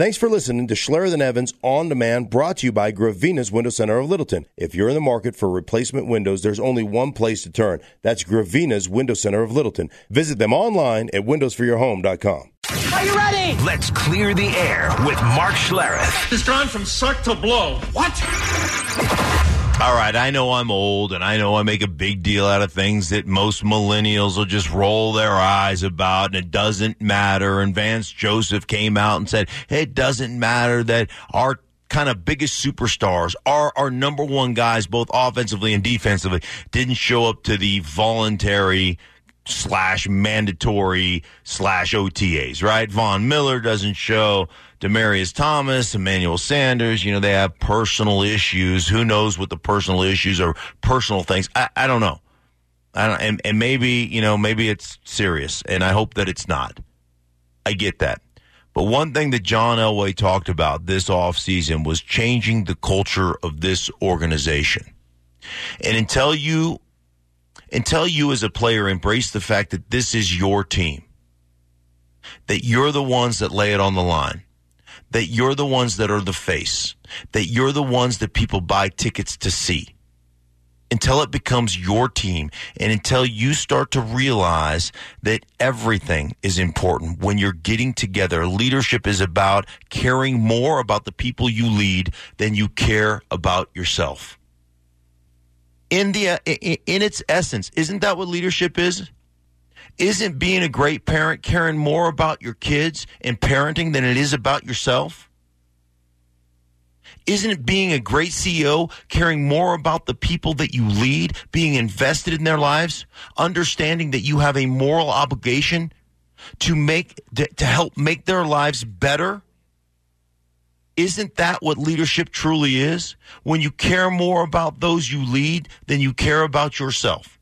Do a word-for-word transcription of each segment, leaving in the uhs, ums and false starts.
Thanks for listening to Schlereth and Evans On Demand, brought to you by Gravina's Window Center of Littleton. If you're in the market for replacement windows, there's only one place to turn. That's Gravina's Window Center of Littleton. Visit them online at windows for your home dot com. Are you ready? Let's clear the air with Mark Schlereth. It's gone from suck to blow. What? All right, I know I'm old, and I know I make a big deal out of things that most millennials will just roll their eyes about, and it doesn't matter. And Vance Joseph came out and said, hey, it doesn't matter that our kind of biggest superstars, our, our number one guys, both offensively and defensively, didn't show up to the voluntary slash mandatory slash O T As, right? Von Miller doesn't show. Demaryius Thomas, Emmanuel Sanders, you know, they have personal issues. Who knows what the personal issues or personal things? I, I don't know. I don't, and, and maybe, you know, maybe it's serious, and I hope that it's not. I get that. But one thing that John Elway talked about this offseason was changing the culture of this organization. And until you, until you as a player embrace the fact that this is your team, that you're the ones that lay it on the line, that you're the ones that are the face, that you're the ones that people buy tickets to see, until it becomes your team, and until you start to realize that everything is important when you're getting together. Leadership is about caring more about the people you lead than you care about yourself. In the in its essence, isn't that what leadership is? Isn't being a great parent caring more about your kids and parenting than it is about yourself? Isn't it being a great C E O caring more about the people that you lead, being invested in their lives, understanding that you have a moral obligation to make to, to help make their lives better? Isn't that what leadership truly is? When you care more about those you lead than you care about yourself.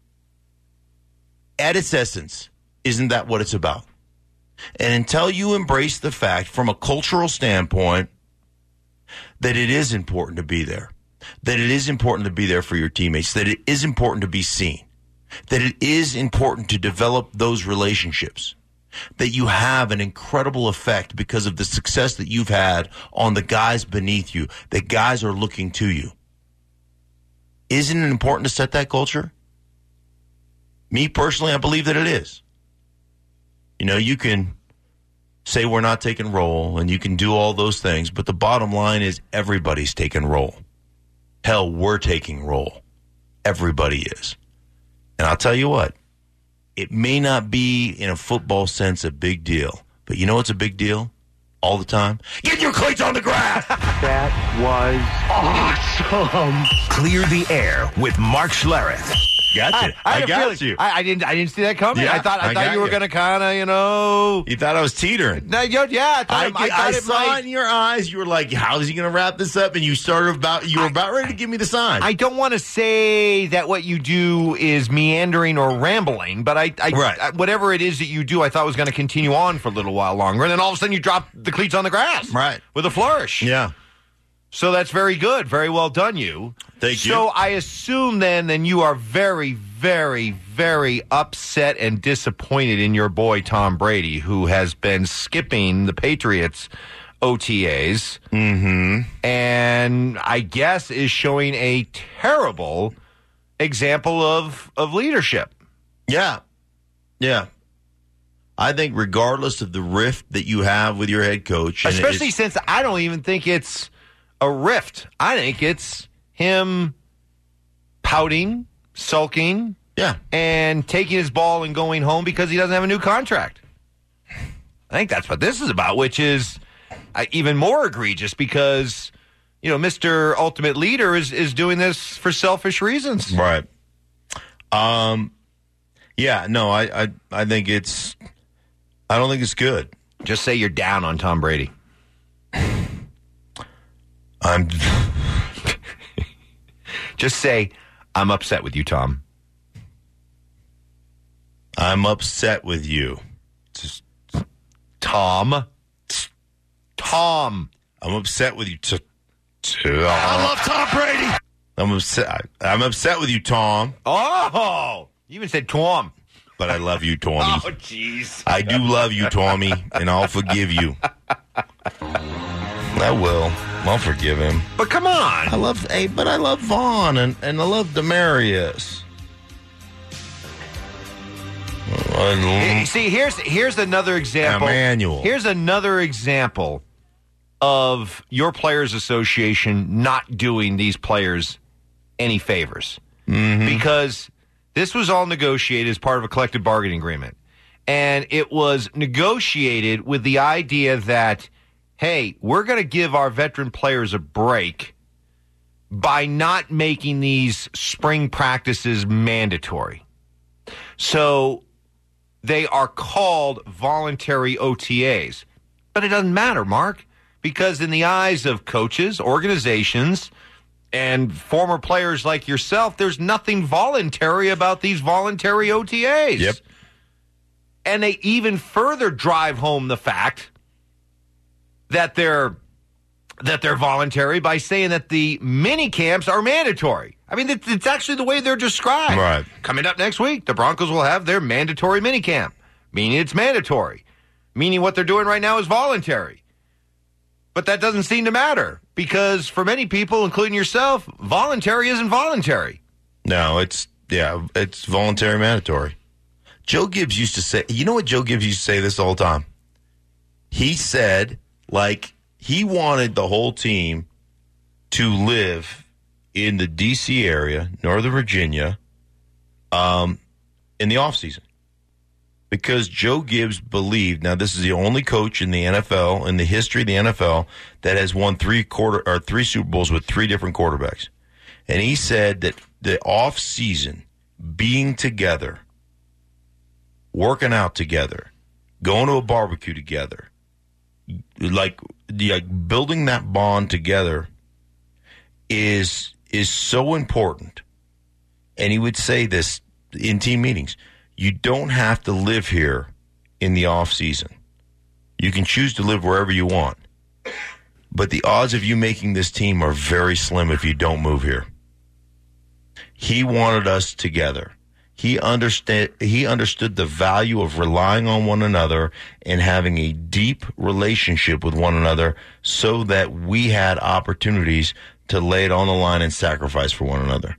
At its essence, isn't that what it's about? And until you embrace the fact from a cultural standpoint that it is important to be there, that it is important to be there for your teammates, that it is important to be seen, that it is important to develop those relationships, that you have an incredible effect because of the success that you've had on the guys beneath you, that guys are looking to you. Isn't it important to set that culture? Me personally, I believe that it is. You know, you can say we're not taking roll, and you can do all those things, but the bottom line is everybody's taking roll. Hell, we're taking roll. Everybody is. And I'll tell you what, it may not be in a football sense a big deal, but you know what's a big deal all the time? Get your cleats on the grass! That was awesome. Clear the air with Mark Schlereth. Got you. I, I, I got you. I, I didn't. I didn't see that coming. Yeah, I thought. I, I thought you were you. going to kind of, you know. You thought I was teetering. No, yo, yeah. I, thought I, it, I, I, thought I it saw might. it in your eyes. You were like, "How is he going to wrap this up?" And you started about. You were I, about ready to give me the sign. I don't want to say that what you do is meandering or rambling, but I, I, right. I whatever it is that you do, I thought was going to continue on for a little while longer, and then all of a sudden you drop the cleats on the grass, right, with a flourish. Yeah. So that's very good. Very well done, you. Thank you. So I assume then, then you are very, very, very upset and disappointed in your boy Tom Brady, who has been skipping the Patriots O T As, mm-hmm. and I guess is showing a terrible example of, of leadership. Yeah. Yeah. I think regardless of the rift that you have with your head coach. and Especially since I don't even think it's a rift. I think it's him pouting, sulking, yeah, and taking his ball and going home because he doesn't have a new contract. I think that's what this is about, which is uh, even more egregious because, you know, Mister Ultimate Leader is, is doing this for selfish reasons. Right. Um. Yeah, no, I, I, I think it's, I don't think it's good. Just say you're down on Tom Brady. I'm just say I'm upset with you, Tom. I'm upset with you. Just Tom. Tom. I'm upset with you. T- t- I love Tom Brady. I'm upset. I'm upset with you, Tom. Oh, you even said Tom. But I love you, Tommy. Oh, jeez. I do love you, Tommy, and I'll forgive you. I will. I'll forgive him. But come on. I love, hey, but I love Vaughn and, and I love Demarius. Hey, see, here's here's another example. Emmanuel. Here's another example of your Players Association not doing these players any favors. Mm-hmm. Because this was all negotiated as part of a collective bargaining agreement. And it was negotiated with the idea that, hey, we're going to give our veteran players a break by not making these spring practices mandatory. So they are called voluntary O T As. But it doesn't matter, Mark, because in the eyes of coaches, organizations, and former players like yourself, there's nothing voluntary about these voluntary O T As. Yep. And they even further drive home the fact that they're that they're voluntary by saying that the mini camps are mandatory. I mean, it's, it's actually the way they're described. Right. Coming up next week, the Broncos will have their mandatory mini camp, meaning it's mandatory, meaning what they're doing right now is voluntary. But that doesn't seem to matter because for many people, including yourself, voluntary isn't voluntary. No, it's, yeah, it's voluntary mandatory. Joe Gibbs used to say, you know what Joe Gibbs used to say this all the time? He said, like, he wanted the whole team to live in the D C area, Northern Virginia, um, in the offseason. Because Joe Gibbs believed, now this is the only coach in the N F L, in the history of the N F L, that has won three quarter or three Super Bowls with three different quarterbacks. And he said that the off season, being together, working out together, going to a barbecue together, like, like building that bond together is is so important. And he would say this in team meetings. You don't have to live here in the off season. You can choose to live wherever you want. But the odds of you making this team are very slim if you don't move here. He wanted us together. He understand, he understood the value of relying on one another and having a deep relationship with one another so that we had opportunities to lay it on the line and sacrifice for one another.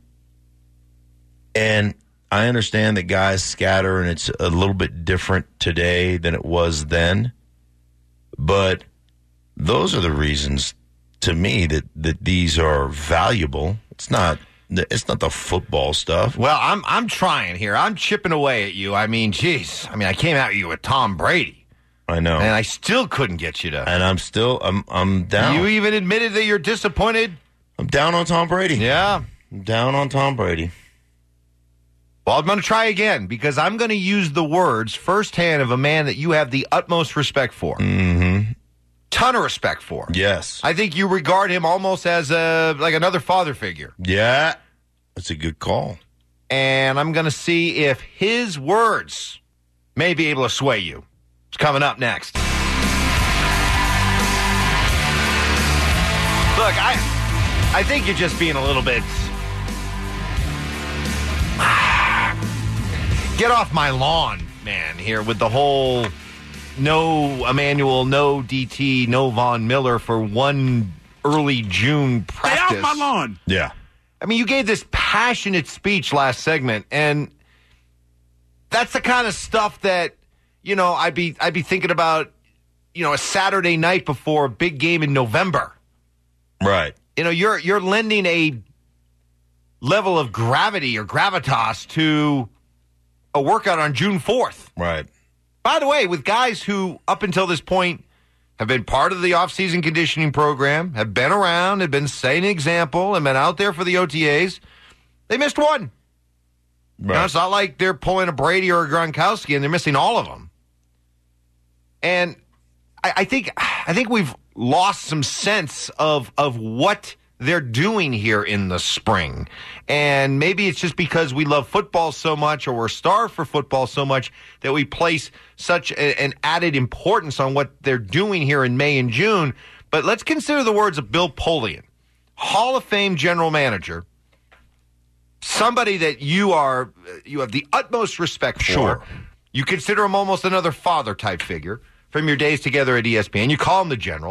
And I understand that guys scatter and it's a little bit different today than it was then. But those are the reasons to me that, that these are valuable. It's not It's not the football stuff. Well, I'm I'm trying here. I'm chipping away at you. I mean, geez. I mean, I came at you with Tom Brady. I know. And I still couldn't get you to. And I'm still, I'm I'm down. You even admitted that you're disappointed. I'm down on Tom Brady. Yeah. I'm down on Tom Brady. Well, I'm going to try again because I'm going to use the words firsthand of a man that you have the utmost respect for. Mm-hmm. Ton of respect for. Yes. I think you regard him almost as a like another father figure. Yeah. That's a good call. And I'm going to see if his words may be able to sway you. It's coming up next. Look, I I think you're just being a little bit... Get off my lawn, man, here with the whole no Emmanuel, no D T, no Von Miller for one early June practice. Stay off my lawn. Yeah. I mean, you gave this passionate speech last segment, and that's the kind of stuff that, you know, I'd be I'd be thinking about, you know, a Saturday night before a big game in November. Right. You know, you're you're lending a level of gravity or gravitas to a workout on June fourth. Right. By the way, with guys who, up until this point, have been part of the off-season conditioning program, have been around, have been setting an example, and been out there for the O T As, they missed one. Right. Now, it's not like they're pulling a Brady or a Gronkowski and they're missing all of them. And I, I think I think we've lost some sense of of what they're doing here in the spring. And maybe it's just because we love football so much or we're starved for football so much that we place such a, an added importance on what they're doing here in May and June. But let's consider the words of Bill Polian, Hall of Fame general manager, somebody that you are you have the utmost respect for. Sure. You consider him almost another father type figure from your days together at E S P N. You call him the general.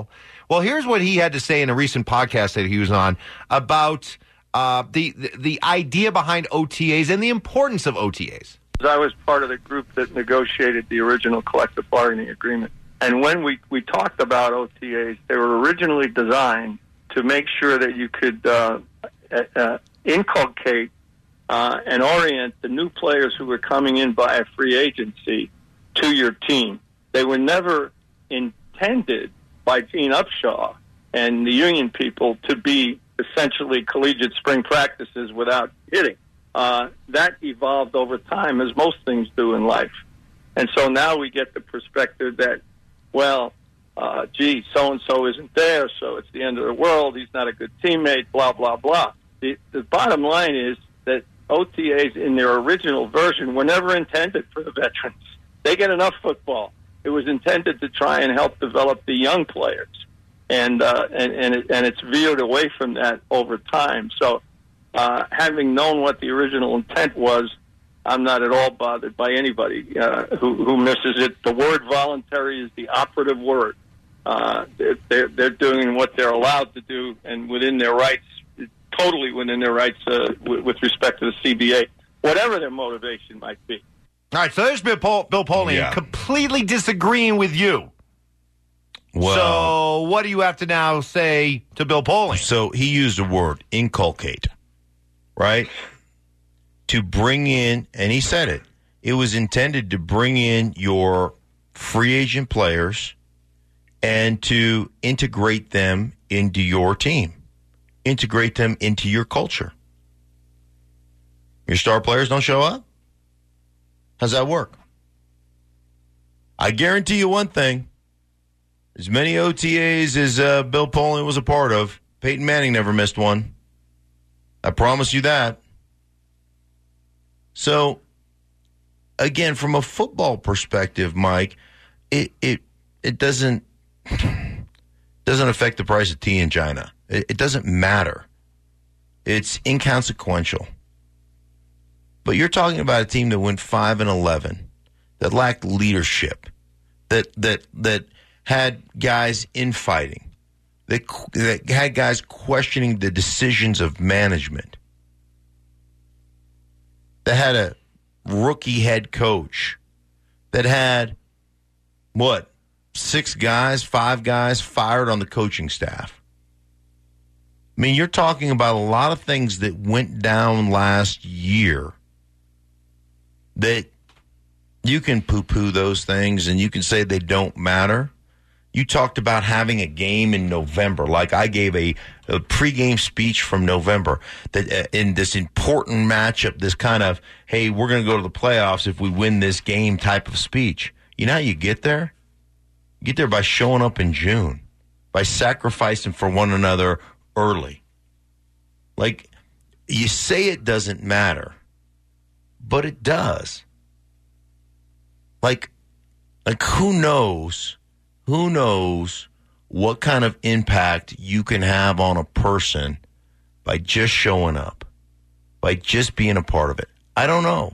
Well, here's what he had to say in a recent podcast that he was on about uh, the, the the idea behind O T As and the importance of O T As. I was part of the group that negotiated the original collective bargaining agreement. And when we, we talked about O T As, they were originally designed to make sure that you could uh, uh, inculcate uh, and orient the new players who were coming in via free agency to your team. They were never intended by Gene Upshaw and the union people to be essentially collegiate spring practices without hitting. Uh, that evolved over time, as most things do in life. And so now we get the perspective that, well, uh, gee, so-and-so isn't there, so it's the end of the world, he's not a good teammate, blah, blah, blah. The, the bottom line is that O T As in their original version were never intended for the veterans. They get enough football. It was intended to try and help develop the young players. And uh, and and, it, and it's veered away from that over time. So uh, having known what the original intent was, I'm not at all bothered by anybody uh, who, who misses it. The word voluntary is the operative word. Uh, they're, they're doing what they're allowed to do and within their rights, totally within their rights uh, with, with respect to the C B A, whatever their motivation might be. All right, so there's Bill, Pol- Bill Polian Yeah. completely disagreeing with you. Well, so what do you have to now say to Bill Polian? So he used a word, inculcate, right? To bring in, and he said it, it was intended to bring in your free agent players and to integrate them into your team, integrate them into your culture. Your star players don't show up? How's that work? I guarantee you one thing. As many O T As as uh, Bill Polian was a part of, Peyton Manning never missed one. I promise you that. So, again, from a football perspective, Mike, it it it doesn't doesn't affect the price of tea in China. It, it doesn't matter. It's inconsequential. But you're talking about a team that went five and eleven, that lacked leadership, that that that had guys infighting, that that had guys questioning the decisions of management, that had a rookie head coach, that had what six guys, five guys fired on the coaching staff. I mean, you're talking about a lot of things that went down last year. That you can poo-poo those things and you can say they don't matter. You talked about having a game in November. Like I gave a, a pregame speech from November that uh, in this important matchup, this kind of, hey, we're going to go to the playoffs if we win this game type of speech. You know how you get there? You get there by showing up in June, by sacrificing for one another early. Like you say it doesn't matter. But it does. Like, like who knows, who knows what kind of impact you can have on a person by just showing up, by just being a part of it. I don't know.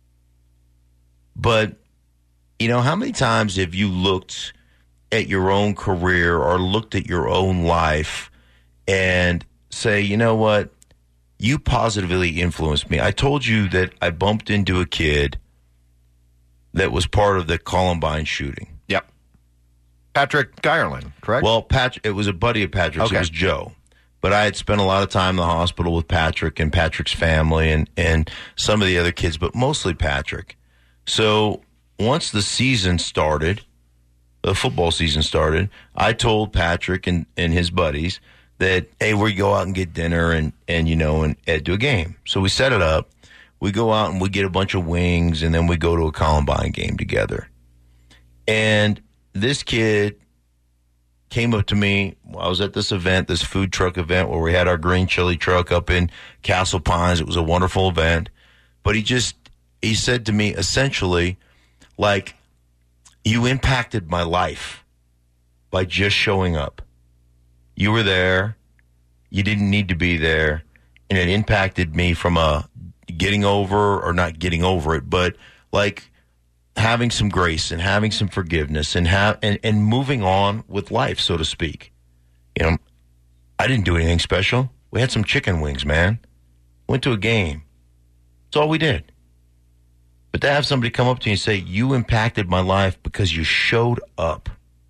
But, you know, how many times have you looked at your own career or looked at your own life and say, you know what? You positively influenced me. I told you that I bumped into a kid that was part of the Columbine shooting. Yep. Patrick Geierlin, correct? Well, Patrick, it was a buddy of Patrick's. Okay. It was Joe. But I had spent a lot of time in the hospital with Patrick and Patrick's family and, and some of the other kids, but mostly Patrick. So once the season started, the football season started, I told Patrick and, and his buddies that, hey, we go out and get dinner and, and you know, and, and do a game. So we set it up. We go out and we get a bunch of wings, and then we go to a Columbine game together. And this kid came up to me. I was at this event, this food truck event where we had our green chili truck up in Castle Pines. It was a wonderful event. But he just, he said to me essentially, like, you impacted my life by just showing up. You were there. You didn't need to be there. And it impacted me from a getting over or not getting over it, but like having some grace and having some forgiveness and have and, and moving on with life, so to speak. You know, I didn't do anything special. We had some chicken wings, man. Went to a game. That's all we did. But to have somebody come up to you and say, you impacted my life because you showed up.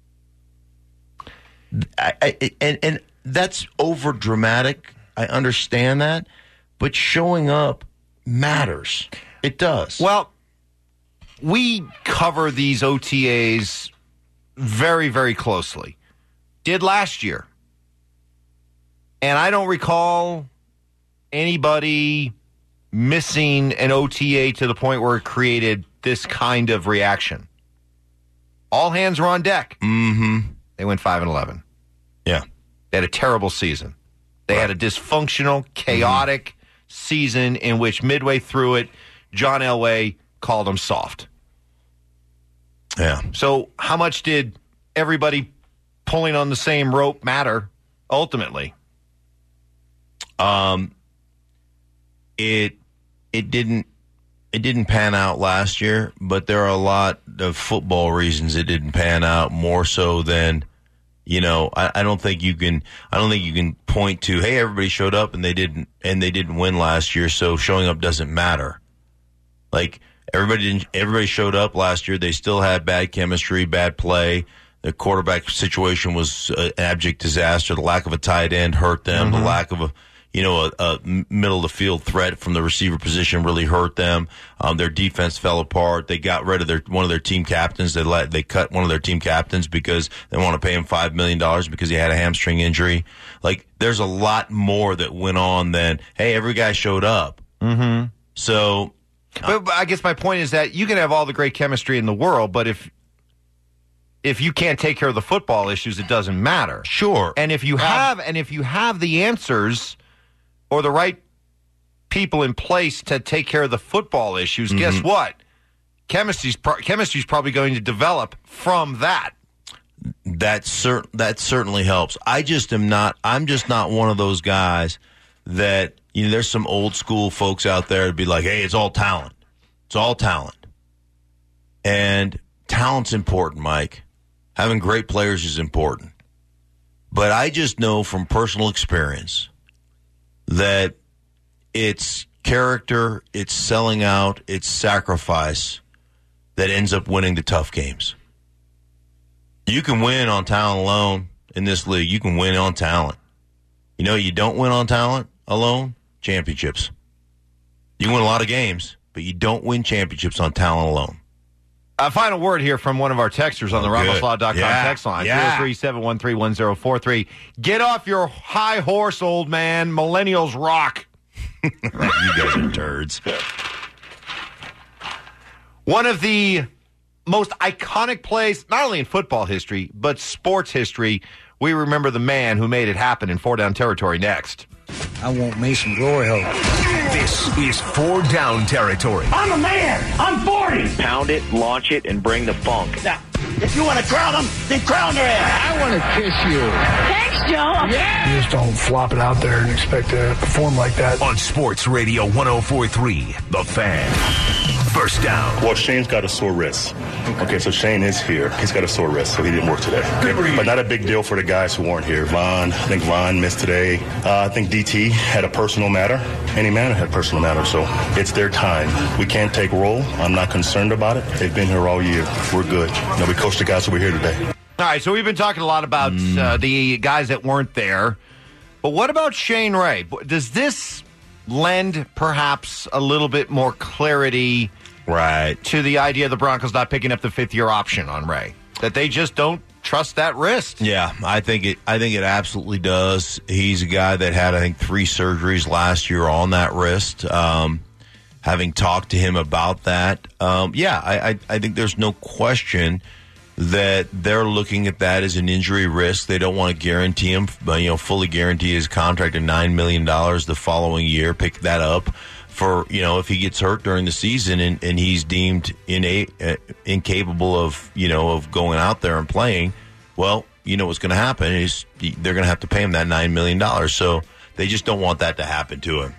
I, I, and, and that's over dramatic. I understand that. But showing up matters. It does. Well, we cover these O T As very, very closely. Did last year. And I don't recall anybody missing an O T A to the point where it created this kind of reaction. All hands were on deck. Mm-hmm. They went five and eleven. Yeah. They had a terrible season. They right. had a dysfunctional, chaotic mm-hmm. season in which midway through it, John Elway called them soft. Yeah. So how much did everybody pulling on the same rope matter ultimately? Um, it it didn't it didn't pan out last year, but there are a lot of football reasons it didn't pan out more so than, you know, I, I don't think you can I don't think you can point to, hey, everybody showed up and they didn't and they didn't win last year, so showing up doesn't matter. Like everybody didn't everybody showed up last year, they still had bad chemistry, bad play. The quarterback situation was an abject disaster. The lack of a tight end hurt them. Mm-hmm. The lack of a You know, a, a middle of the field threat from the receiver position really hurt them. Um, their defense fell apart. They got rid of their one of their team captains. They let they cut one of their team captains because they want to pay him five million dollars because he had a hamstring injury. Like, there's a lot more that went on than, hey, every guy showed up. Mm-hmm. So, but, but I guess my point is that you can have all the great chemistry in the world, but if if you can't take care of the football issues, it doesn't matter. Sure. And if you have and if you have the answers or the right people in place to take care of the football issues, mm-hmm. guess what? Chemistry's, pro- chemistry's probably going to develop from that. That, cer- that certainly helps. I just am not, I'm just not one of those guys that, you know, there's some old school folks out there to be like, hey, it's all talent. It's all talent. And talent's important, Mike. Having great players is important. But I just know from personal experience that it's character, it's selling out, it's sacrifice that ends up winning the tough games. You can win on talent alone in this league. You can win on talent. You know, you don't win on talent alone, championships. You win a lot of games, but you don't win championships on talent alone. A final word here from one of our texters on the oh, Ramos Law dot com yeah. text line, yeah. three oh three, seven one three, one oh four three. Get off your high horse, old man. Millennials rock. You guys are turds. One of the most iconic plays, not only in football history, but sports history. We remember the man who made it happen in four down territory next. I want me some glory hole. This is four down territory. I'm a man. I'm forty. Pound it, launch it, and bring the funk. Now, if you want to crown them, then crown their ass. I want to kiss you. Thanks, Joe. Yeah. You just don't flop it out there and expect to perform like that. On Sports Radio one oh four three, The Fan. First down. Well, Shane's got a sore wrist. Okay, so Shane is here. He's got a sore wrist, so he didn't work today. Okay, but not a big deal for the guys who weren't here. Vaughn, I think Vaughn missed today. Uh, I think D T had a personal matter. Any man had a personal matter, so it's their time. We can't take roll. I'm not concerned about it. They've been here all year. We're good. You know, we coached the guys who were here today. All right, so we've been talking a lot about mm. uh, the guys that weren't there. But what about Shane Ray? Does this lend perhaps a little bit more clarity right to the idea of the Broncos not picking up the fifth-year option on Ray? That they just don't trust that wrist? Yeah, I think it I think it absolutely does. He's a guy that had, I think, three surgeries last year on that wrist. Um, having talked to him about that, um, yeah, I, I, I think there's no question that they're looking at that as an injury risk. They don't want to guarantee him, you know, fully guarantee his contract at nine million dollars the following year, pick that up for, you know, if he gets hurt during the season and, and he's deemed ina- uh, incapable of, you know, of going out there and playing, well, you know what's going to happen is they're going to have to pay him that nine million dollars. So they just don't want that to happen to him.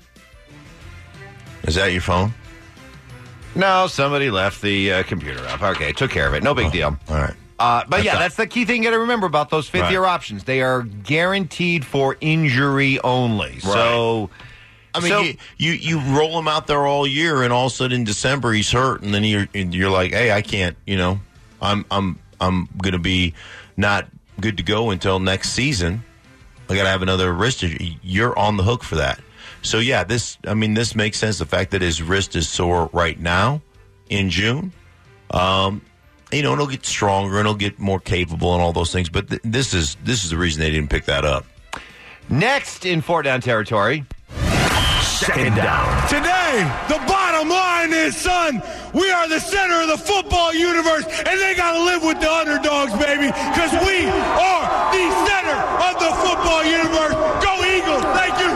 Is that your phone? No, somebody left the uh, computer up. Okay, took care of it. No big oh, deal. All right. Uh, but That's yeah, not- that's the key thing you got to remember about those fifth-year Right. options. They are guaranteed for injury only. So, I mean, so, you, you you roll him out there all year, and all of a sudden in December he's hurt, and then you're and you're like, hey, I can't. You know, I'm I'm I'm going to be not good to go until next season. I got to have another wrist injury. You're on the hook for that. So yeah, this I mean, this makes sense. The fact that his wrist is sore right now in June. Um, You know, and it'll get stronger and it'll get more capable and all those things. But th- this is this is the reason they didn't pick that up. next in four down territory. Second down. Today, the bottom line is, son, we are the center of the football universe, and they got to live with the underdogs, baby, because we are the center of the football universe. Go Eagles. Thank you.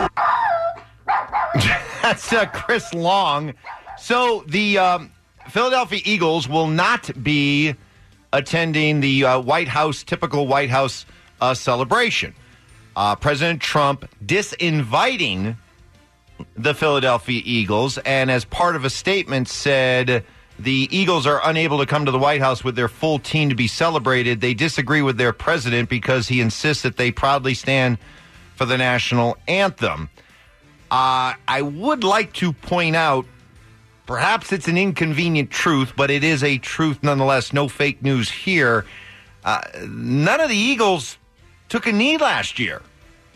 That's uh, Chris Long. So the um, Philadelphia Eagles will not be attending the uh, White House, typical White House uh, celebration. Uh, President Trump disinviting the Philadelphia Eagles, and as part of a statement said the Eagles are unable to come to the White House with their full team to be celebrated. They disagree with their president because he insists that they proudly stand for the national anthem. Uh, I would like to point out, perhaps it's an inconvenient truth, but it is a truth nonetheless. No fake news here. Uh, none of the Eagles took a knee last year.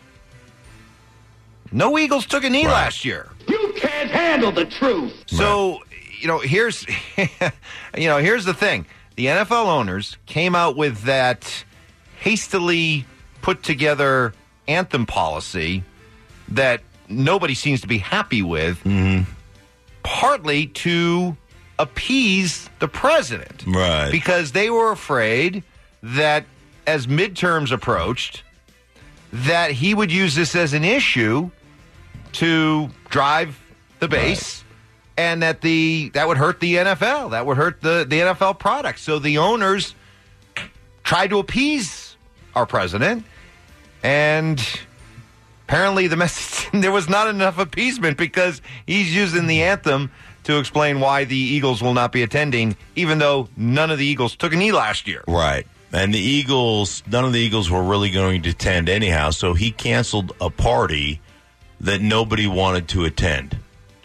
No Eagles took a knee Right. last year. You can't handle the truth. So, you know, here's you know, here's the thing. The N F L owners came out with that hastily put together anthem policy that nobody seems to be happy with, Mm-hmm. partly to appease the president. Right. Because they were afraid that as midterms approached, that he would use this as an issue to drive the base, right. and that the that would hurt the N F L. That would hurt the, the N F L product. So the owners tried to appease our president, and apparently the message there was not enough appeasement because he's using the anthem to explain why the Eagles will not be attending, even though none of the Eagles took a knee last year. Right. And the Eagles, none of the Eagles were really going to attend anyhow, so he canceled a party that nobody wanted to attend.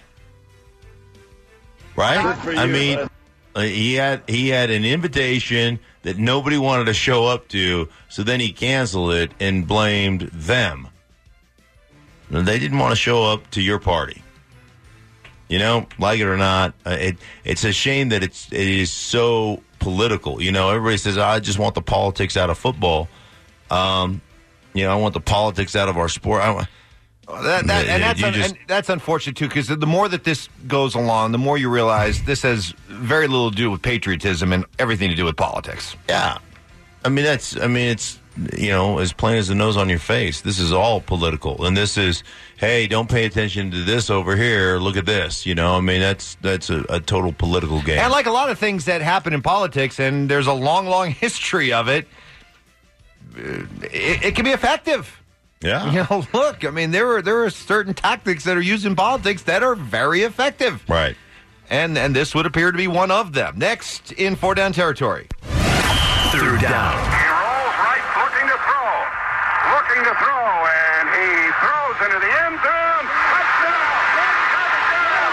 Right? I mean, uh, he had he had an invitation that nobody wanted to show up to, so then he canceled it and blamed them. They didn't want to show up to your party. You know, like it or not, uh, it it's a shame that it's it is so political. You know, everybody says, I just want the politics out of football. Um, you know, I want the politics out of our sport. I want, that, that, and, that's un, just, and that's unfortunate, too, because the more that this goes along, the more you realize this has very little to do with patriotism and everything to do with politics. Yeah. I mean, that's, I mean, it's, you know, as plain as the nose on your face. This is all political. And this is, hey, don't pay attention to this over here. Look at this. You know, I mean, that's that's a, a total political game. And like a lot of things that happen in politics, and there's a long, long history of it, it, it can be effective. Yeah. You know, look, I mean, there are there are certain tactics that are used in politics that are very effective. Right. And and this would appear to be one of them. Next in four down territory. Third down. He rolls right, looking to throw. Looking to throw, and he throws into the end zone. Touchdown! Touchdown!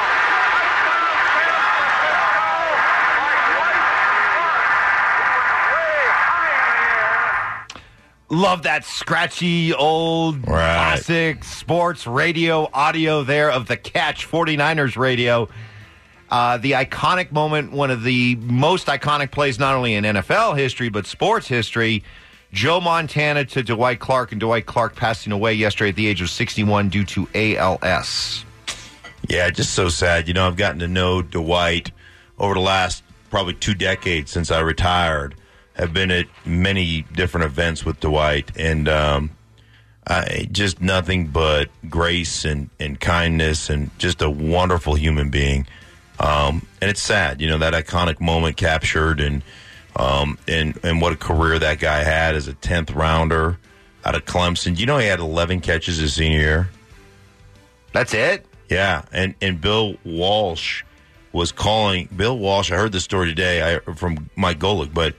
Love that scratchy old right. classic sports radio audio there of the Catch forty-niners radio. Uh, the iconic moment, one of the most iconic plays not only in N F L history but sports history. Joe Montana to Dwight Clark, and Dwight Clark passing away yesterday at the age of sixty-one due to A L S. Yeah, just so sad. You know, I've gotten to know Dwight over the last probably two decades since I retired. Have been at many different events with Dwight, and um, I, just nothing but grace and, and kindness, and just a wonderful human being. Um, and it's sad, you know, that iconic moment captured, and um, and and what a career that guy had as a tenth rounder out of Clemson. You know, he had eleven catches his senior year. That's it? Yeah, and and Bill Walsh was calling Bill Walsh. I heard this story today I, from Mike Golick, but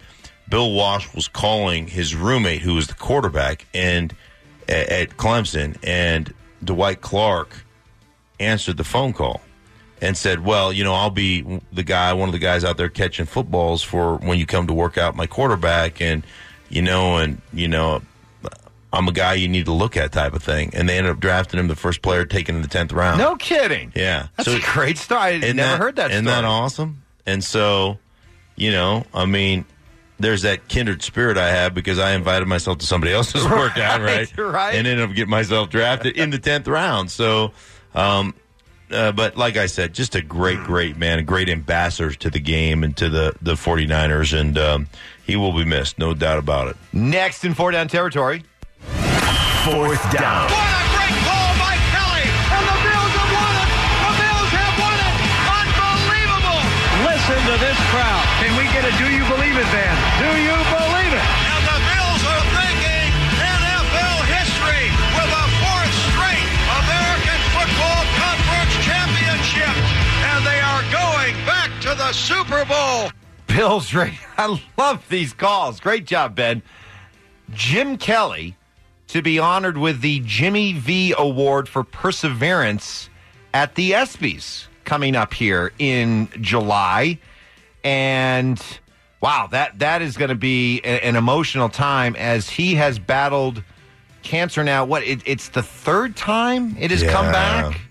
Bill Walsh was calling his roommate, who was the quarterback, and at, at Clemson, and Dwight Clark answered the phone call and said, well, you know, I'll be the guy, one of the guys out there catching footballs for when you come to work out my quarterback, and, you know, and, you know, I'm a guy you need to look at type of thing. And they ended up drafting him the first player taken in the tenth round. No kidding. Yeah. That's so, a great story. I never that, heard that story. Isn't that awesome? And so, you know, I mean, there's that kindred spirit I have because I invited myself to somebody else's workout, right? Right. And ended up getting myself drafted in the tenth round. So, um, uh, but like I said, just a great, great man, a great ambassador to the game and to the, the 49ers. And um, he will be missed, no doubt about it. Next in four down territory. Fourth down. What a great call by Kelly! And the Bills have won it! The Bills have won it! Unbelievable! Listen to this crowd. Can we get a do you believe it, Van? Do you believe it? And the Bills are thinking N F L history with a fourth straight American Football Conference championship. And they are going back to the Super Bowl. Bills, I love these calls. Great job, Ben. Jim Kelly to be honored with the Jimmy V Award for Perseverance at the ESPYs coming up here in July. And, wow, that, that is going to be a, an emotional time as he has battled cancer now. What, it, it's the third time it has yeah. come back?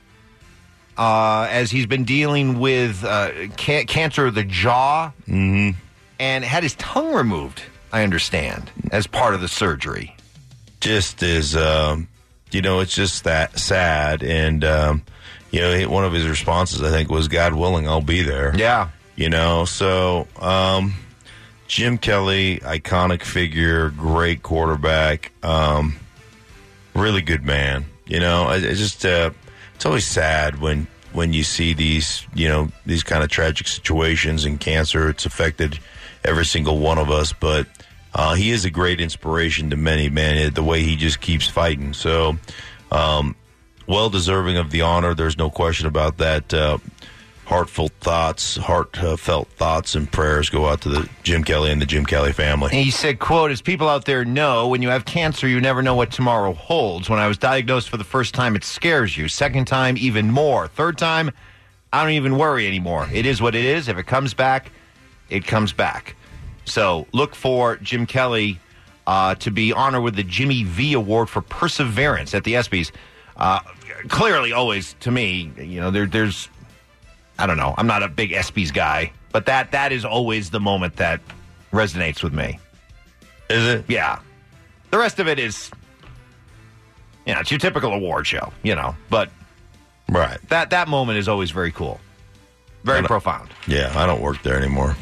Uh, as he's been dealing with uh, ca- cancer of the jaw mm-hmm. and had his tongue removed, I understand, as part of the surgery. Just is, um, you know, it's just that sad. And, um, you know, one of his responses, I think, was, God willing, I'll be there. Yeah. You know, so um, Jim Kelly, iconic figure, great quarterback, um, really good man. You know, it, it's just, uh, it's always sad when, when you see these, you know, these kind of tragic situations and cancer. It's affected every single one of us, but Uh, he is a great inspiration to many, man, the way he just keeps fighting. So, um, well-deserving of the honor. There's no question about that. Uh, heartfelt thoughts, heartfelt thoughts and prayers go out to the Jim Kelly and the Jim Kelly family. And he said, quote, as people out there know, when you have cancer, you never know what tomorrow holds. When I was diagnosed for the first time, it scares you. Second time, even more. Third time, I don't even worry anymore. It is what it is. If it comes back, it comes back. So look for Jim Kelly uh, to be honored with the Jimmy V Award for Perseverance at the ESPYs. Uh, clearly, always, to me, you know, there, there's, I don't know, I'm not a big ESPYs guy, but that that is always the moment that resonates with me. Is it? Yeah. The rest of it is, you know, it's your typical award show, you know, but right. that, that moment is always very cool. Very profound. Yeah, I don't work there anymore.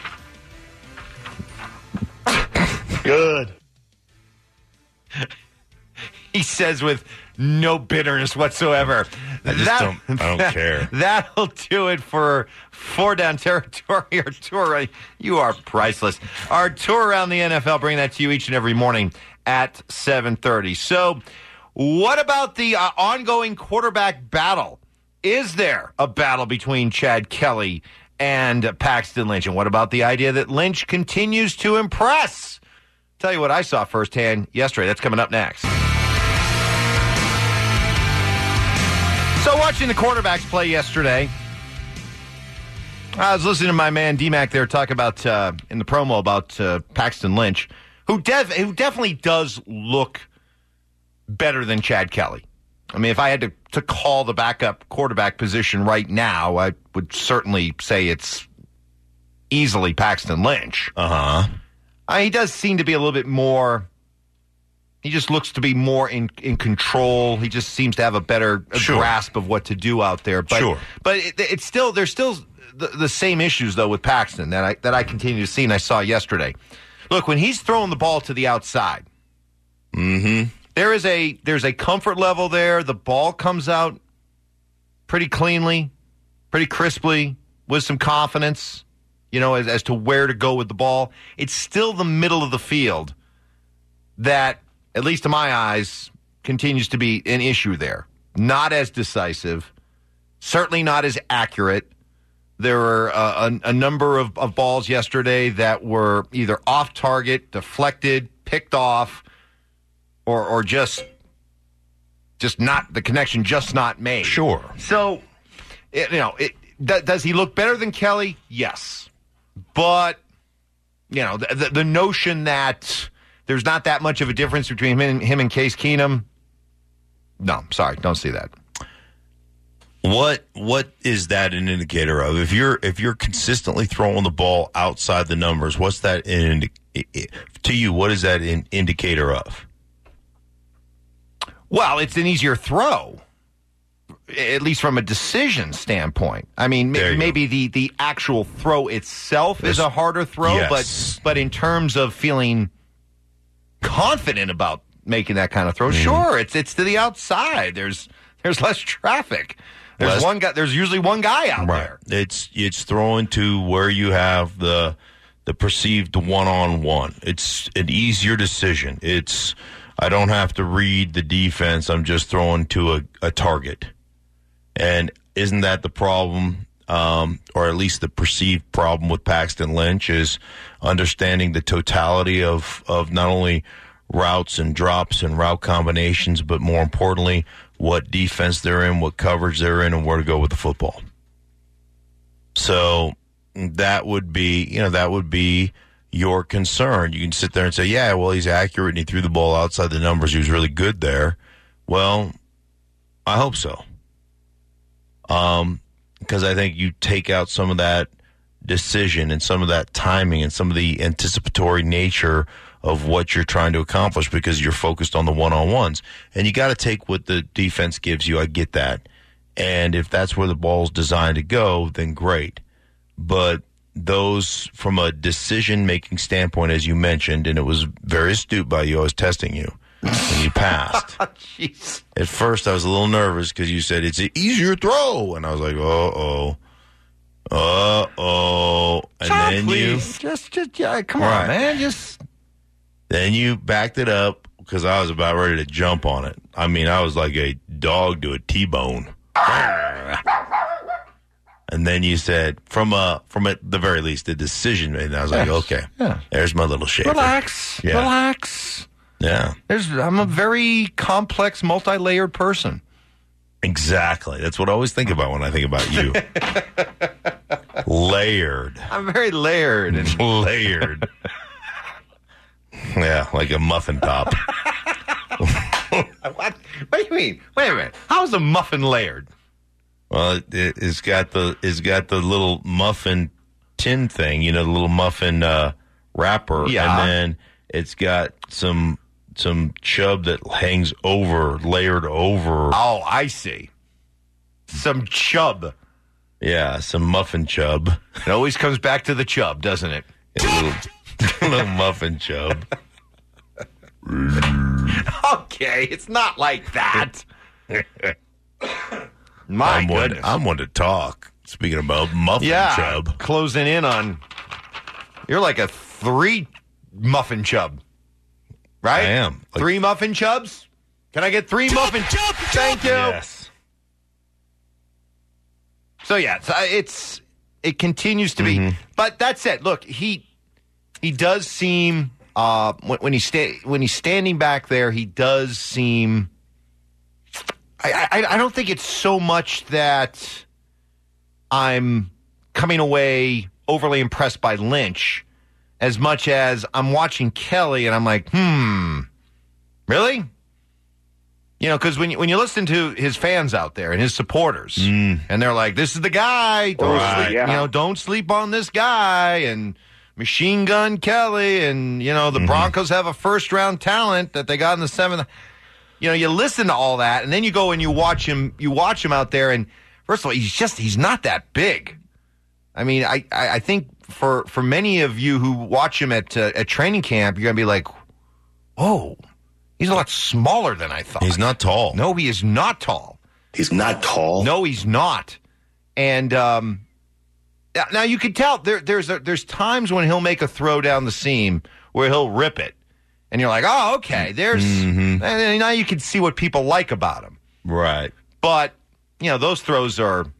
Good. He says with no bitterness whatsoever. I just that, don't, I don't that, care. That'll do it for Four Down Territory. Our tour, you are priceless. Our tour around the N F L, bring that to you each and every morning at seven thirty. So what about the uh, ongoing quarterback battle? Is there a battle between Chad Kelly and Paxton Lynch? And what about the idea that Lynch continues to impress? Tell you what I saw firsthand yesterday. That's coming up next. So watching the quarterbacks play yesterday, I was listening to my man D-Mac there talk about, uh, in the promo about uh, Paxton Lynch, who, def- who definitely does look better than Chad Kelly. I mean, if I had to, to call the backup quarterback position right now, I would certainly say it's easily Paxton Lynch. Uh-huh. Uh, he does seem to be a little bit more, he just looks to be more in, in control. He just seems to have a better a sure. grasp of what to do out there. But, sure. But it, it's still, there's still the, the same issues, though, with Paxton that I, that I continue to see and I saw yesterday. Look, when he's throwing the ball to the outside, mm-hmm. there is a, there's a comfort level there. The ball comes out pretty cleanly, pretty crisply, with some confidence. You know, as, as to where to go with the ball. It's still the middle of the field that, at least to my eyes, continues to be an issue there. Not as decisive, certainly not as accurate, There were uh, a, a number of, of balls yesterday that were either off target, deflected, picked off, or or just just not the connection, just not made. Sure. So, it, you know, it, th- does he look better than Kelly? Yes, but you know, the, the, the notion that there's not that much of a difference between him and, him and Case Keenum. No, sorry, don't see that. What what is that an indicator of? If you're if you're consistently throwing the ball outside the numbers, what's that in, to you? What is that an indicator of? Well, it's an easier throw, at least from a decision standpoint. I mean, maybe, maybe the, the actual throw itself There's, is a harder throw, yes. but but in terms of feeling confident about making that kind of throw, mm. sure, it's it's to the outside. There's there's less traffic. There's less, one guy. There's usually one guy out right. there. It's it's throwing to where you have the the perceived one on one. It's an easier decision. It's I don't have to read the defense. I'm just throwing to a, a target. And isn't that the problem, um, or at least the perceived problem with Paxton Lynch, is understanding the totality of, of not only routes and drops and route combinations, but more importantly, what defense they're in, what coverage they're in, and where to go with the football. So that would be, you know, that would be your concern. You can sit there and say, yeah, well, he's accurate and he threw the ball outside the numbers. He was really good there. Well, I hope so. Um, because I think you take out some of that decision and some of that timing and some of the anticipatory nature of what you're trying to accomplish because you're focused on the one-on-ones. And you got to take what the defense gives you. I get that. And if that's where the ball's designed to go, then great. But those, from a decision-making standpoint, as you mentioned, and it was very astute by you, I was testing you, and you passed. Jeez. At first, I was a little nervous because you said, it's an easier throw. And I was like, uh-oh. Uh-oh. And John, then please. you... Just, just, yeah, come right. on, man. Just... Then you backed it up because I was about ready to jump on it. I mean, I was like a dog to a T-bone. And then you said, from a, from at the very least, a decision made. And I was like, yes. okay, yeah. there's my little shaker. Relax, yeah. relax. Yeah. There's, I'm a very complex, multi-layered person. Exactly. That's what I always think about when I think about you. Layered. I'm very layered. And layered. Yeah, like a muffin top. what? What do you mean? Wait a minute. How is a muffin layered? Well, it, it's got the it's got the little muffin tin thing, you know, the little muffin uh, wrapper, yeah. and then it's got some some chub that hangs over, layered over. Oh, I see. Some chub. Yeah, some muffin chub. It always comes back to the chub, doesn't it? A little, a little muffin chub. Okay, it's not like that. My I'm goodness. One, I'm one to talk. Speaking about muffin yeah, chub. Closing in on, you're like a three muffin chub, right? I am. Like, three muffin chubs? Can I get three chub, muffin chubs? Thank you. Yes. So, yeah, it's, it's it continues to be. Mm-hmm. But that's it. Look, he he does seem, uh, when, when, he's sta- when he's standing back there, he does seem... I, I, I don't think it's so much that I'm coming away overly impressed by Lynch as much as I'm watching Kelly and I'm like, hmm, really? You know, because when you, when you listen to his fans out there and his supporters, mm. and they're like, this is the guy, don't right. sleep, yeah. you know, don't sleep on this guy, and Machine Gun Kelly, and, you know, the mm-hmm. Broncos have a first-round talent that they got in the seventh. You know, you listen to all that, and then you go and you watch him. You watch him out there, and first of all, he's just—he's not that big. I mean, I, I, I think for for many of you who watch him at uh, at training camp, you're gonna be like, "Oh, he's a lot smaller than I thought." He's not tall. No, he is not tall. He's not tall. No, he's not. And um, now you can tell there, there's a, there's times when he'll make a throw down the seam where he'll rip it. And you're like, oh, okay, there's, mm-hmm. and now you can see what people like about him. Right. But, you know, those throws are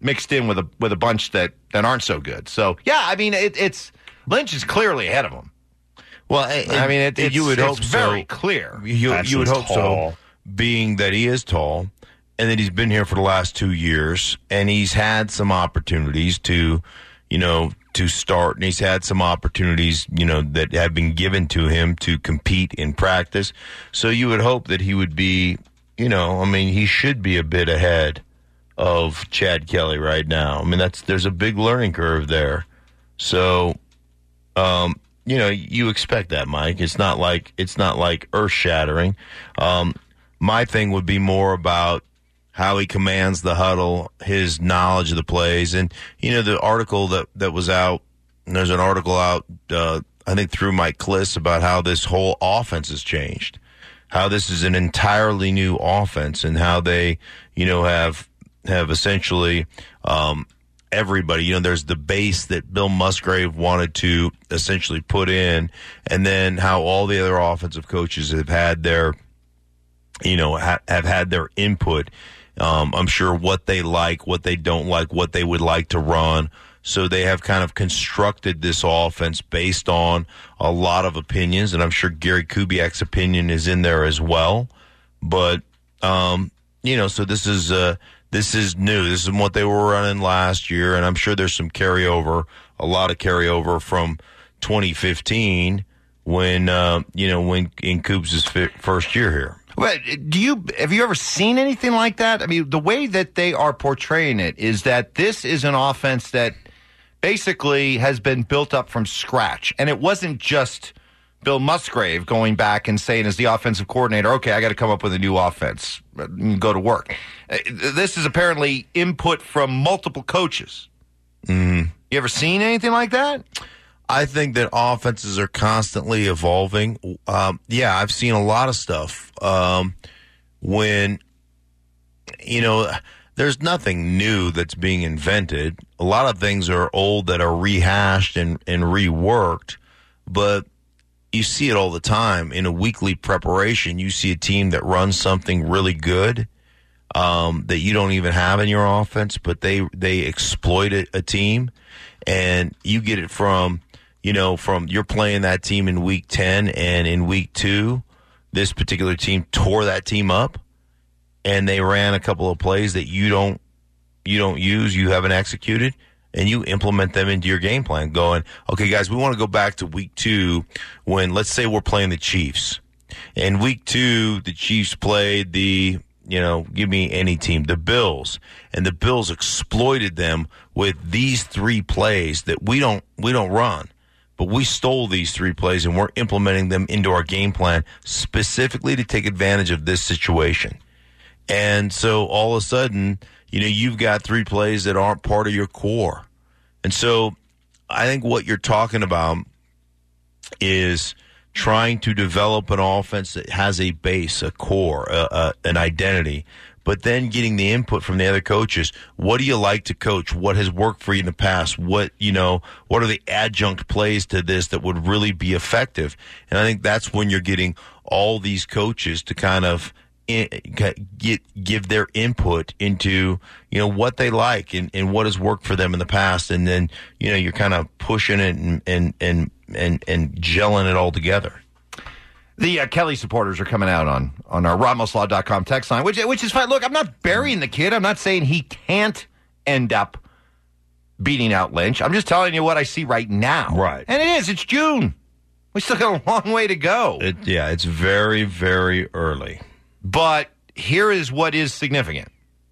mixed in with a with a bunch that, that aren't so good. So yeah, I mean it, it's Lynch is clearly ahead of him. Well, I mean it, it's, you would it's hope very so. clear. You, you would hope tall. so, being that he is tall and that he's been here for the last two years and he's had some opportunities to, you know, to start, and he's had some opportunities, you know, that have been given to him to compete in practice. So you would hope that he would be, you know, I mean, he should be a bit ahead of Chad Kelly right now. I mean, that's there's a big learning curve there. So, um, you know, you expect that, Mike. It's not like it's not like earth shattering. Um, my thing would be more about how he commands the huddle, his knowledge of the plays. And, you know, the article that, that was out, and there's an article out, uh, I think through Mike Kliss about how this whole offense has changed, how this is an entirely new offense and how they, you know, have, have essentially, um, everybody, you know, there's the base that Bill Musgrave wanted to essentially put in, and then how all the other offensive coaches have had their, you know, ha- have had their input. Um, I'm sure what they like, what they don't like, what they would like to run. So they have kind of constructed this offense based on a lot of opinions, and I'm sure Gary Kubiak's opinion is in there as well. But, um, you know, so this is uh, this is new. This is what they were running last year, and I'm sure there's some carryover, a lot of carryover from twenty fifteen when, uh, you know, when in Coop's first year here. But do you have you ever seen anything like that? I mean, the way that they are portraying it is that this is an offense that basically has been built up from scratch. And it wasn't just Bill Musgrave going back and saying as the offensive coordinator, okay, I got to come up with a new offense and go to work. This is apparently input from multiple coaches. Mm-hmm. You ever seen anything like that? I think that offenses are constantly evolving. Um, yeah, I've seen a lot of stuff. Um, when, you know, there's nothing new that's being invented. A lot of things are old that are rehashed and, and reworked, but you see it all the time. In a weekly preparation, you see a team that runs something really good um, that you don't even have in your offense, but they, they exploit a, a team, and you get it from, you know, from you're playing that team in week ten, and in week two, this particular team tore that team up, and they ran a couple of plays that you don't you don't use, you haven't executed, and you implement them into your game plan, going, okay, guys, we want to go back to week two when, let's say we're playing the Chiefs. In week two, the Chiefs played the, you know, give me any team, the Bills, and the Bills exploited them with these three plays that we don't we don't run. But we stole these three plays, and we're implementing them into our game plan specifically to take advantage of this situation. And so all of a sudden, you know, you've got three plays that aren't part of your core. And so I think what you're talking about is trying to develop an offense that has a base, a core, a, a, an identity, but then getting the input from the other coaches. What do you like to coach? What has worked for you in the past? What, you know, what are the adjunct plays to this that would really be effective? And I think that's when you're getting all these coaches to kind of in, get give their input into, you know, what they like and, and what has worked for them in the past. And then, you know, you're kind of pushing it and, and, and, and, and gelling it all together. The uh, Kelly supporters are coming out on, on our Ramos Law dot com text line, which which is fine. Look, I'm not burying the kid. I'm not saying he can't end up beating out Lynch. I'm just telling you what I see right now. Right. And it is. It's June. We still got a long way to go. It, yeah, it's very, very early. But here is what is significant.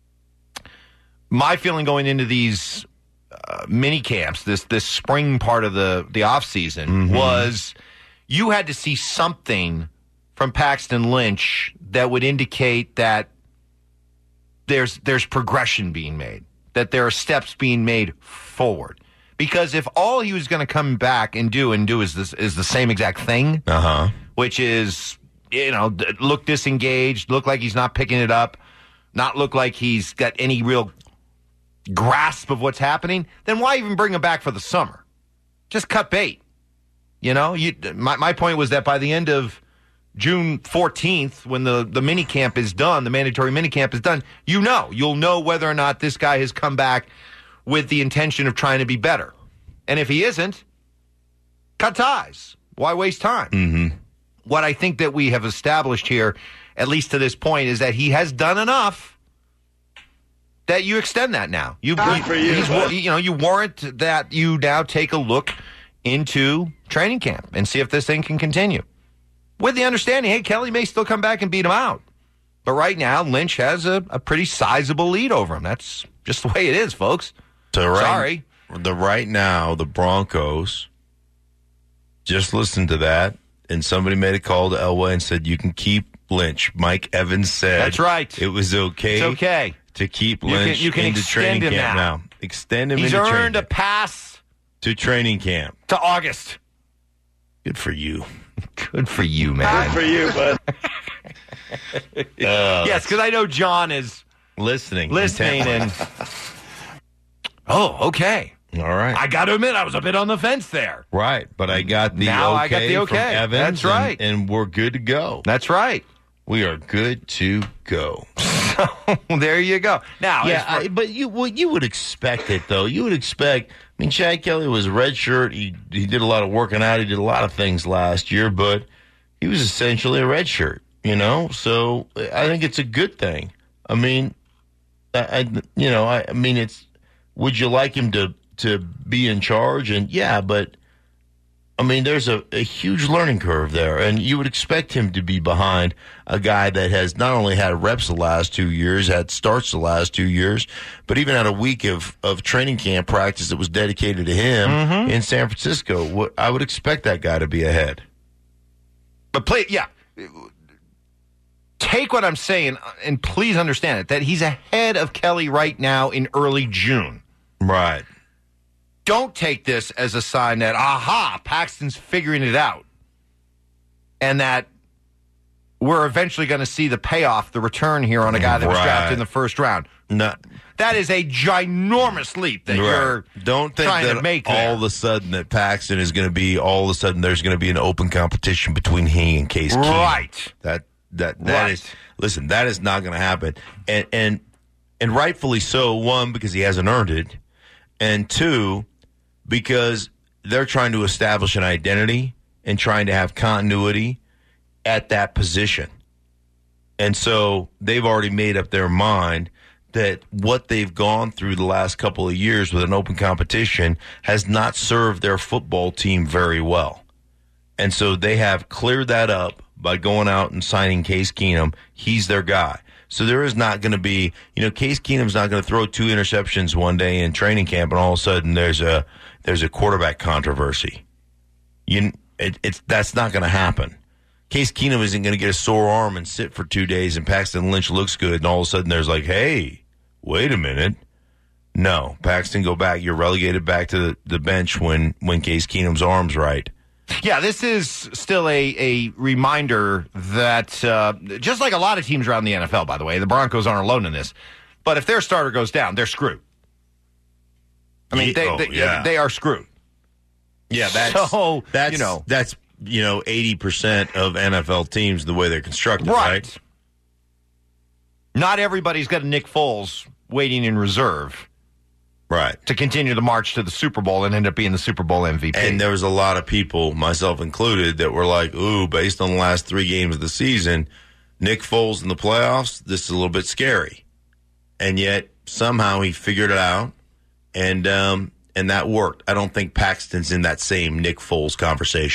My feeling going into these uh, mini camps, this this spring part of the, the offseason, mm-hmm. was you had to see something from Paxton Lynch that would indicate that there's there's progression being made, that there are steps being made forward. Because if all he was going to come back and do and do is this is the same exact thing, uh-huh. which is, you know, look disengaged, look like he's not picking it up, not look like he's got any real grasp of what's happening, then why even bring him back for the summer? Just cut bait. You know, you, my, my point was that by the end of June fourteenth, when the, the mini camp is done, the mandatory mini camp is done, you know. You'll know whether or not this guy has come back with the intention of trying to be better. And if he isn't, cut ties. Why waste time? Mm-hmm. What I think that we have established here, at least to this point, is that he has done enough that you extend that now. You, Good for you, he's, bud. you know, you warrant that you now take a look into training camp and see if this thing can continue. With the understanding, hey, Kelly may still come back and beat him out. But right now, Lynch has a, a pretty sizable lead over him. That's just the way it is, folks. So right, Sorry. The right now, the Broncos, just listen to that, and somebody made a call to Elway and said, you can keep Lynch. Mike Evans said That's right. It was okay, It's okay. to keep You can- Lynch you can into extend training him camp now. now. Extend him He's into training earned a camp. pass to training camp. to August. Good for you. Good for you, man. Good for you, bud. Uh, Yes, because I know John is listening. listening and... Oh, okay. All right. I got to admit, I was a bit on the fence there. Right, but I got the Now okay, I got the okay. from Evans. That's right. And, and we're good to go. That's right. We are good to go. There you go. Now, Yeah, as far- I, but you well, you would expect it, though. You would expect. I mean, Chad Kelly was a red shirt. He he did a lot of working out. He did a lot of things last year, but he was essentially a red shirt. You know, so I think it's a good thing. I mean, I, I you know, I, I mean, it's. Would you like him to to be in charge? And yeah, but I mean, there's a, a huge learning curve there, and you would expect him to be behind a guy that has not only had reps the last two years, had starts the last two years, but even had a week of, of training camp practice that was dedicated to him Mhm. in San Francisco. What- I would expect that guy to be ahead. But play, yeah. Take what I'm saying, and please understand it, that he's ahead of Kelly right now in early June. Right. Don't take this as a sign that, aha, Paxton's figuring it out. And that we're eventually going to see the payoff, the return here on a guy that was Right. drafted in the first round. No. That is a ginormous leap that Right. you're Don't think trying that to make all there. of a sudden that Paxton is going to be all of a sudden there's going to be an open competition between he and Case Keenum. Right. That that that Right. is listen. That is not going to happen, and and and rightfully so. One, because he hasn't earned it, and two, because they're trying to establish an identity and trying to have continuity at that position, and so they've already made up their mind that what they've gone through the last couple of years with an open competition has not served their football team very well. And so they have cleared that up by going out and signing Case Keenum. He's their guy. So there is not going to be, you know, Case Keenum's not going to throw two interceptions one day in training camp and all of a sudden there's a there's a quarterback controversy. You, it, it's that's not going to happen. Case Keenum isn't going to get a sore arm and sit for two days and Paxton Lynch looks good and all of a sudden there's like, hey, wait a minute. No, Paxton, go back. You're relegated back to the, the bench when, when Case Keenum's arm's right. Yeah, this is still a, a reminder that, uh, just like a lot of teams around the N F L, by the way, the Broncos aren't alone in this, but if their starter goes down, they're screwed. I mean, they, Oh, they, yeah. they are screwed. Yeah, that's, So, that's, you know. that's, you know, eighty percent of N F L teams the way they're constructed, right? Right. Not everybody's got a Nick Foles waiting in reserve. Right. To continue the march to the Super Bowl and end up being the Super Bowl M V P. And there was a lot of people, myself included, that were like, ooh, based on the last three games of the season, Nick Foles in the playoffs, this is a little bit scary. And yet, somehow he figured it out, and um, and that worked. I don't think Paxton's in that same Nick Foles conversation.